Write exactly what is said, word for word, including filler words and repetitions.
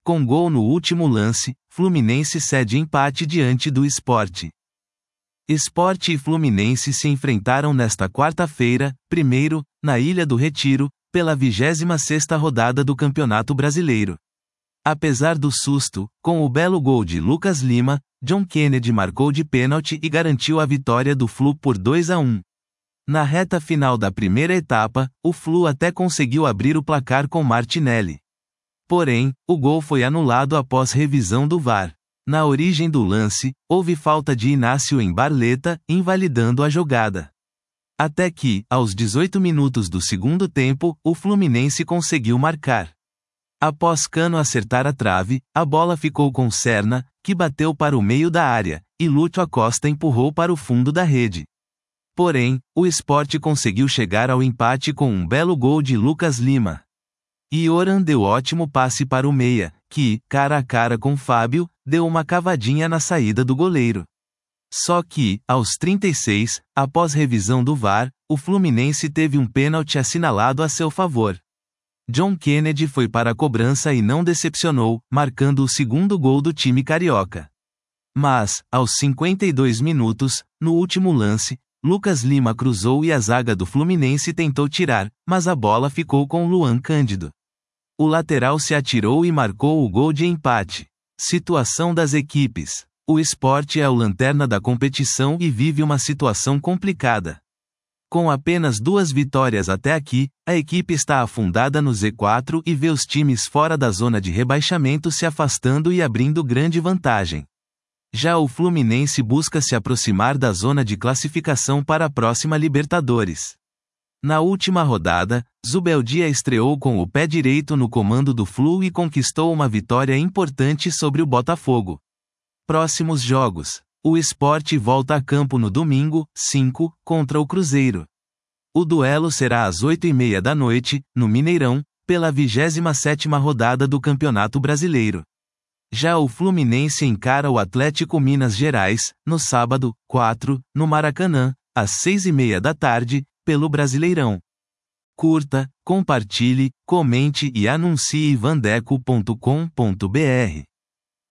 Com gol no último lance, Fluminense cede empate diante do Sport. Sport e Fluminense se enfrentaram nesta quarta-feira, primeiro, na Ilha do Retiro, pela vigésima sexta rodada do Campeonato Brasileiro. Apesar do susto, com o belo gol de Lucas Lima, John Kennedy marcou de pênalti e garantiu a vitória do Flu por dois a um. Na reta final da primeira etapa, o Flu até conseguiu abrir o placar com Martinelli. Porém, o gol foi anulado após revisão do V A R. Na origem do lance, houve falta de Inácio em Barleta, invalidando a jogada. Até que, aos dezoito minutos do segundo tempo, o Fluminense conseguiu marcar. Após Cano acertar a trave, a bola ficou com Serna, que bateu para o meio da área, e Lúcio Acosta empurrou para o fundo da rede. Porém, o Sport conseguiu chegar ao empate com um belo gol de Lucas Lima. Ioran deu ótimo passe para o meia, que, cara a cara com Fábio, deu uma cavadinha na saída do goleiro. Só que, aos trinta e seis, após revisão do V A R, o Fluminense teve um pênalti assinalado a seu favor. John Kennedy foi para a cobrança e não decepcionou, marcando o segundo gol do time carioca. Mas, aos cinquenta e dois minutos, no último lance, Lucas Lima cruzou e a zaga do Fluminense tentou tirar, mas a bola ficou com Luan Cândido. O lateral se atirou e marcou o gol de empate. Situação das equipes. O Sport é o lanterna da competição e vive uma situação complicada. Com apenas duas vitórias até aqui, a equipe está afundada no Z quatro e vê os times fora da zona de rebaixamento se afastando e abrindo grande vantagem. Já o Fluminense busca se aproximar da zona de classificação para a próxima Libertadores. Na última rodada, Zubeldia estreou com o pé direito no comando do Flu e conquistou uma vitória importante sobre o Botafogo. Próximos jogos. O Sport volta a campo no domingo, cinco, contra o Cruzeiro. O duelo será às oito e meia da noite, no Mineirão, pela vigésima sétima rodada do Campeonato Brasileiro. Já o Fluminense encara o Atlético Minas Gerais, no sábado, quatro, no Maracanã, às seis e meia da tarde, pelo Brasileirão. Curta, compartilhe, comente e anuncie vandeco ponto com ponto br.